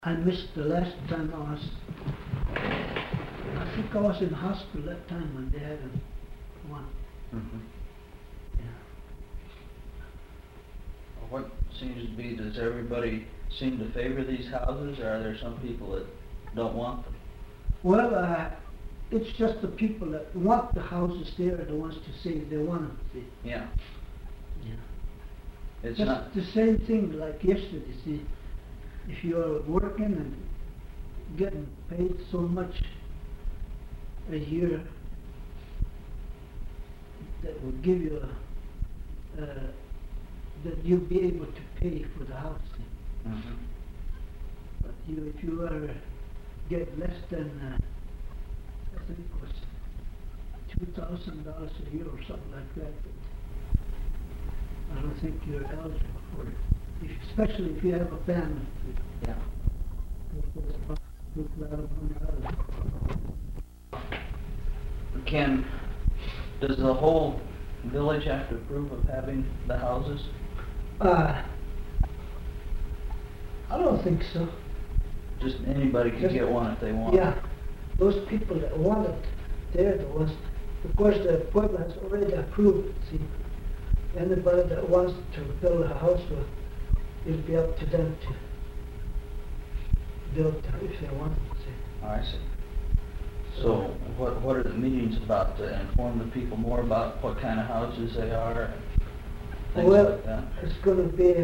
I missed the last time I think I was in hospital that time when they had one. Mm-hmm. Yeah. What seems to be, does everybody seem to favor these houses, or are there some people that don't want them? Well, it's just the people that want the houses there are the ones to say they want them. See? Yeah, Yeah. it's Just not, the same thing like yesterday. See, if you're working and getting paid so much a year, that will give you that you'll be able to pay for the house. See? mhm. But if you are get less than I think it was $2,000 a year or something like that, I don't think you're eligible for it. Especially if you have a family. Yeah. Ken, does the whole village have to approve of having the houses? I don't think so. Just anybody can get one if they want? Yeah, those people that want it, they're the ones. Of course, the Pueblo has already approved it, see. Anybody that wants to build a house, it'll be up to them to build if they want it, see. Oh, I see. So what are the meetings about, to inform the people more about what kind of houses they are and things Well, like that? it's gonna be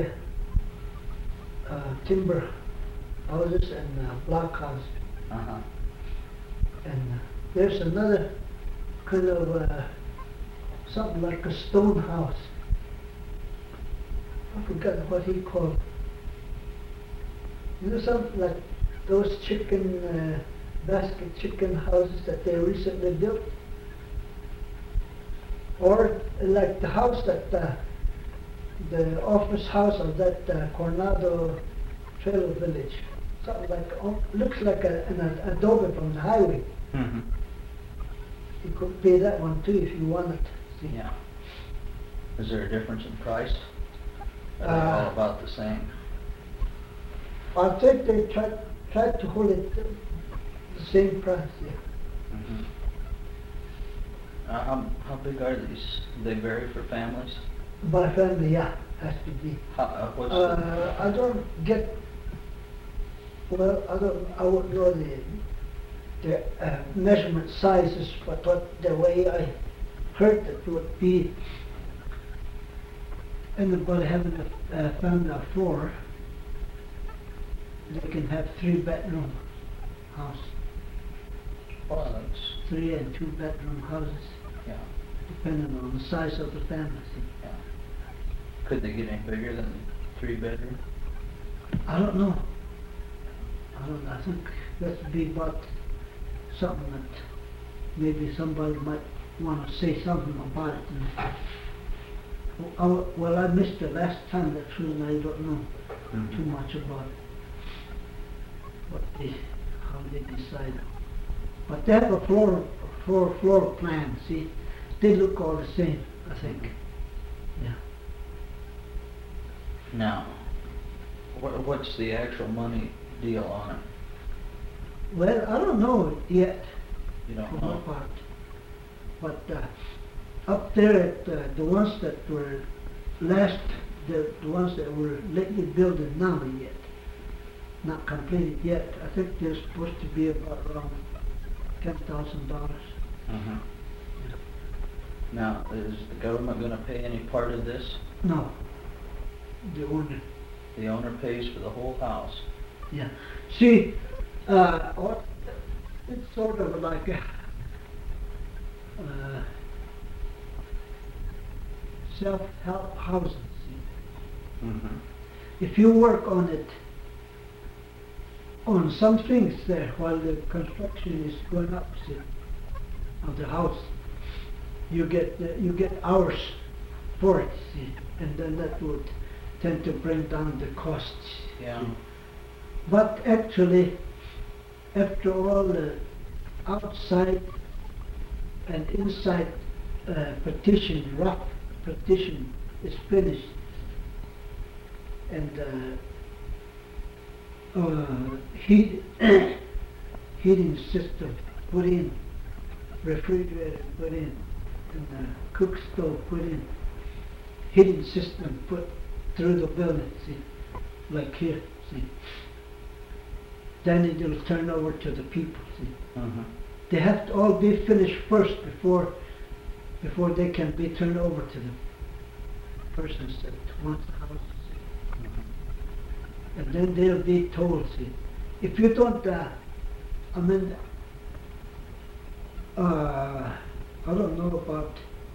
timber houses and block houses. Uh-huh. And there's another kind of something like a stone house. I forgot what he called it. You know, something like those chicken, basket chicken houses that they recently built? Or like the house that, the office house of that Coronado Trail Village. Something like, looks like an adobe from the highway. Mm-hmm. You could pay that one too if you want it. See? Yeah. Is there a difference in price? Are they all about the same? I think they tried to hold it the same price, yeah. Mm-hmm. How big are these? Do they vary for families? My family, yeah, has to be. What's I don't get, well, I wouldn't know the measurement sizes, but the way I heard it would be anybody having a family of 4, they can have 3-bedroom house. Well, that's, 3 and 2-bedroom houses, yeah, depending on the size of the family. See. yeah. Could they get any bigger than 3-bedroom? I don't know. I think that would be about something that maybe somebody might want to say something about it. Well, I missed it last time, actually, and I don't know too much about how they decide. But they have a floor plan, see? They look all the same, I think. Yeah. Now, what's the actual money deal on it? Well, I don't know yet. You don't For my know? part. But up there at the ones that were the ones that were lately building now yet, not completed yet, I think they're supposed to be about around $10,000. Mm-hmm. Now, is the government gonna pay any part of this? No, the owner. The owner pays for the whole house? Yeah. See, it's sort of like a self-help housing. See? Mm-hmm. If you work on it, on some things there while the construction is going up, see, of the house, you get hours for it, see, and then that would tend to bring down the costs. Yeah. See. But actually, after all the outside and inside rough partition is finished, and heat, heating system put in, refrigerator put in, and cook stove put in, heating system put through the building, see, like here, see. Then it'll turn over to the people, see. Mhm. They have to all be finished first before they can be turned over to the persons that want the house, see. Mhm. And then they'll be told, see, if you don't, I mean, I don't know about,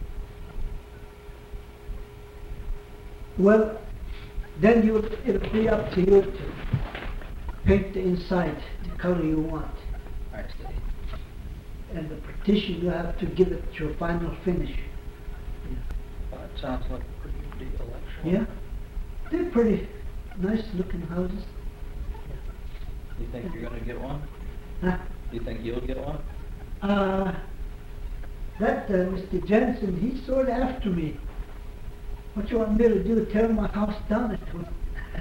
well, then it'll be up to you to paint the inside the color you want. I see. And the partition, you have to give it your final finish. Well, that sounds like a pretty good deal, actually. Yeah, they're pretty nice looking houses. You think you're gonna get one? Huh? You think you'll get one? Mr. Jensen, he's sort of after me. What you want me to do, tear my house down at him?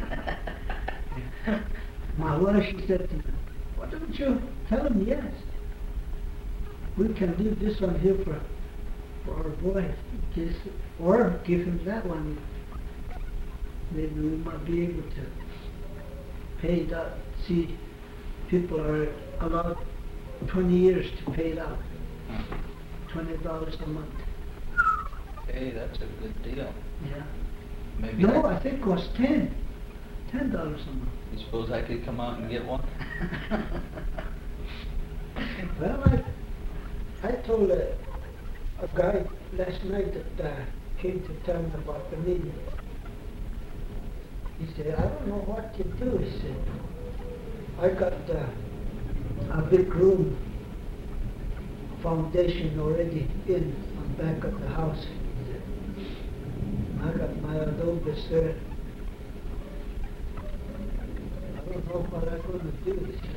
My wife, she said to me, why don't you tell him yes? We can leave this one here for our boy, in case, or give him that one. Maybe we might be able to pay it out. See, people are allowed 20 years to pay it out. $20 a month. Hey, that's a good deal. Yeah. Maybe No, I I think it was $10 a month. you suppose I could come out and get one? Well, I told a guy last night that came to tell me about the meeting. He said, I don't know what to do. He said, I got a big room foundation already in on back of the house. He said, I got my adobes there. I don't know what I'm going to do. He said,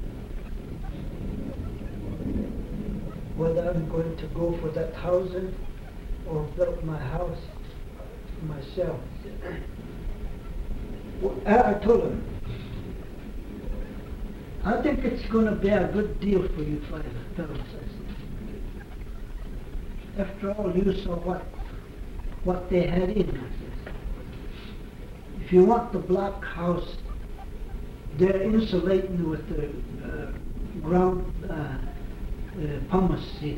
whether I'm going to go for that housing or build my house myself. Well, I told him, I think it's going to be a good deal for you fellows. I said. After all, you saw what they had in. I said. If you want the block house, they're insulating with the ground pumice, see.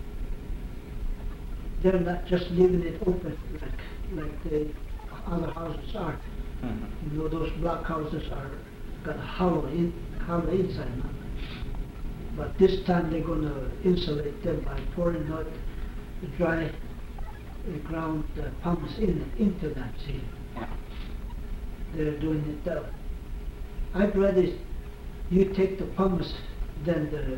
They're not just leaving it open like the other houses are. Mhm. You know, those block houses are got a hollow inside now. But this time they're going to insulate them by pouring out the dry ground pumice into that, see. They're doing it that way. I'd rather you take the pumice than the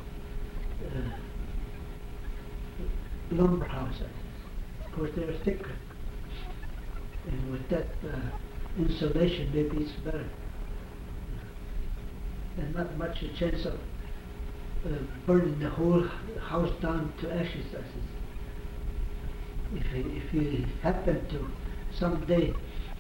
lumber houses. Of course, they're thicker. And with that insulation, maybe it's better. There's not much a chance of burning the whole house down to ashes. If you happen to someday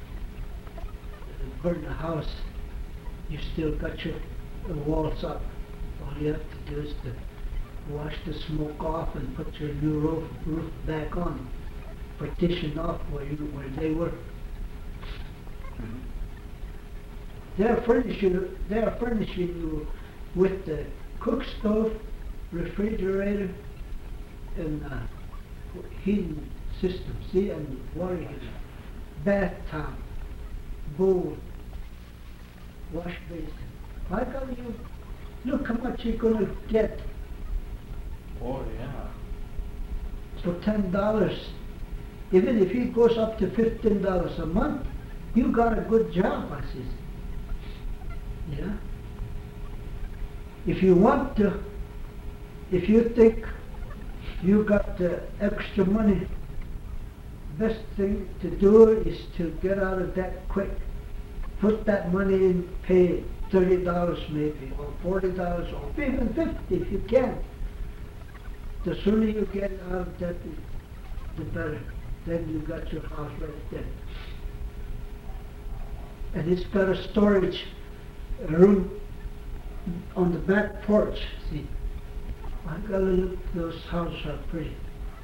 burn the house, you still got your walls up. All you have to do is to wash the smoke off and put your new roof back on, partition off where they were. Mhm. They're furnishing you with the cook stove, refrigerator, and heating system, see, and water heater, bathtub, bowl, wash basin. Why don't you look how much you're going to get Oh, yeah. for $10? Even if it goes up to $15 a month, you got a good job, I says. Yeah. If you want to, if you think you got the extra money, best thing to do is to get out of debt quick. Put that money in, pay $30 maybe, or $40, or even $50 if you can. The sooner you get out of debt, the better. Then you got your house right there. And it's got a storage a room on the back porch, see. I gotta look, those houses are pretty.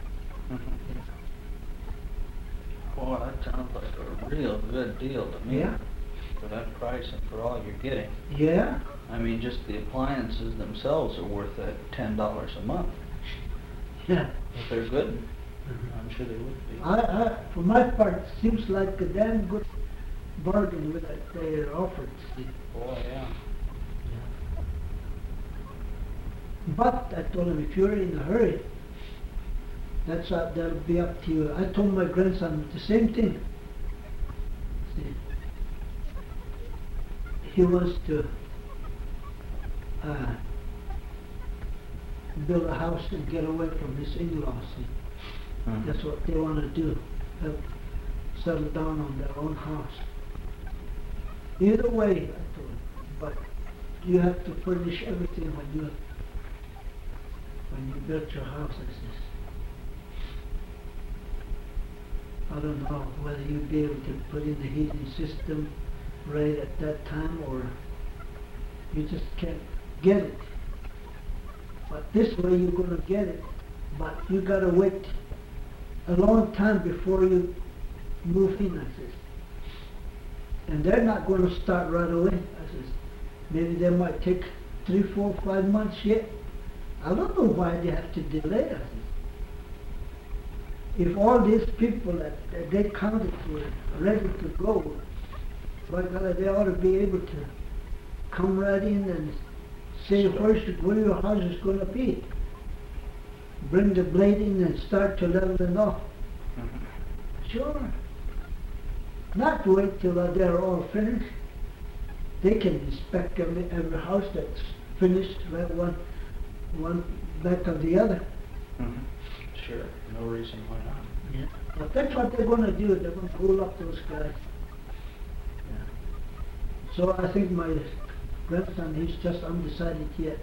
Boy, that sounds like a real good deal to me. Yeah. For that price and for all you're getting. Yeah, I mean, just the appliances themselves are worth that $10 a month. yeah. If they're good, I'm sure they would be. For my part, seems like a damn good bargain with that they're offered, see. Boy, yeah. But I told him, if you're in a hurry, that'll be up to you. I told my grandson the same thing. See, he wants to build a house and get away from his in-laws. See. That's what they want to do. Help settle down on their own house. Either way, I told him, but you have to furnish everything when you build your house, I says. I don't know whether you'd be able to put in the heating system right at that time, or you just can't get it. But this way you're going to get it, but you got to wait a long time before you move in, I says. And they're not going to start right away, I says. Maybe they might take 3, 4, 5 months yet. I don't know why they have to delay us. If all these people that they counted were ready to go, by God, they ought to be able to come right in and say where your house is going to be. Bring the blade in and start to level it off. Sure. Not wait till they're all finished. They can inspect every house that's finished, right, one back of the other. Sure, no reason why not. Yeah. But that's what they're going to do. They're going to pull up those guys. Yeah. So I think my grandson, he's just undecided yet.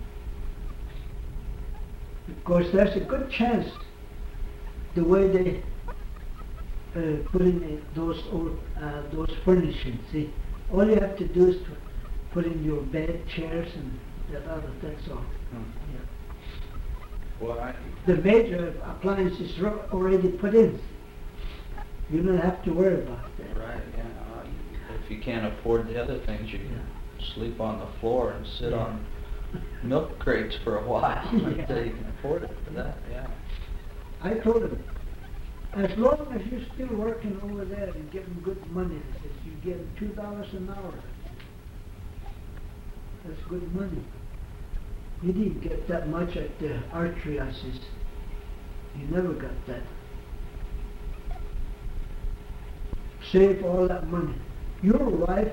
Because there's a good chance the way they put in those furnishings. See, all you have to do is to put in your bed, chairs, and that other. That's all. Yeah. Well, The major appliances are already put in. You don't have to worry about that. Right, yeah. If you can't afford the other things, you can sleep on the floor and sit on milk crates for a while until you can afford it for that, yeah. I told him, as long as you're still working over there and getting good money, I says, you get $2 an hour. That's good money. You didn't get that much at the archery, I says. You never got that. Save all that money. Your wife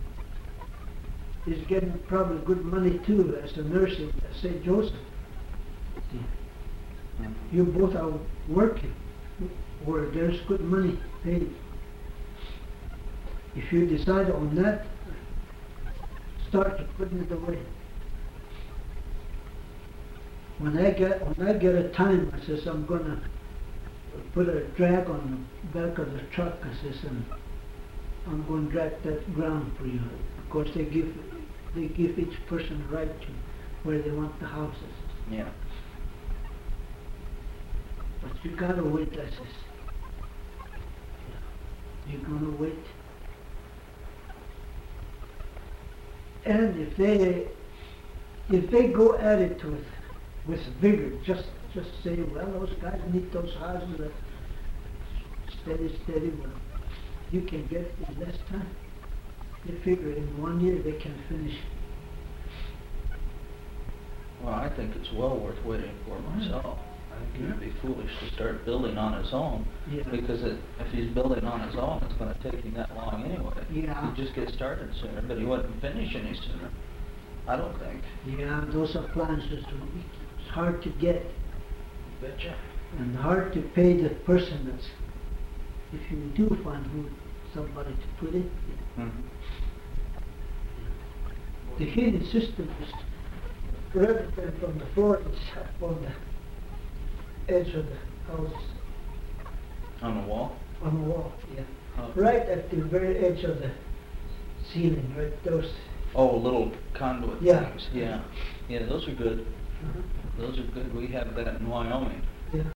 is getting probably good money too as a nurse at St. Joseph. You both are working where there's good money paid. If you decide on that, start putting it away. When I get a time, I says, I'm gonna put a drag on the back of the truck, I says, and I'm going to drag that ground for you. Of course, they give each person a right to where they want the houses. Yeah. But you gotta wait, I says. You're gonna wait. And if they go at it with vigor, just say, well, those guys need those houses that steady, well, you can get it in less time. They figure in 1 year they can finish. Well, I think it's well worth waiting for myself. I think he'd be foolish to start building on his own, because if he's building on his own, it's going to take him that long anyway. Yeah. He'd just get started sooner, but he wouldn't finish any sooner. I don't think. Yeah, those appliances, it's hard to get. Betcha. And hard to pay the person that's, if you do find somebody to put it. The heating system is rather than from the floor, it's up on the edge of the house. On the wall? On the wall, yeah. Oh. Right at the very edge of the ceiling, right, those Oh, little conduit Yeah. things, yeah. Yeah, those are good. Uh-huh. Those are good. We have that in Wyoming. Yeah.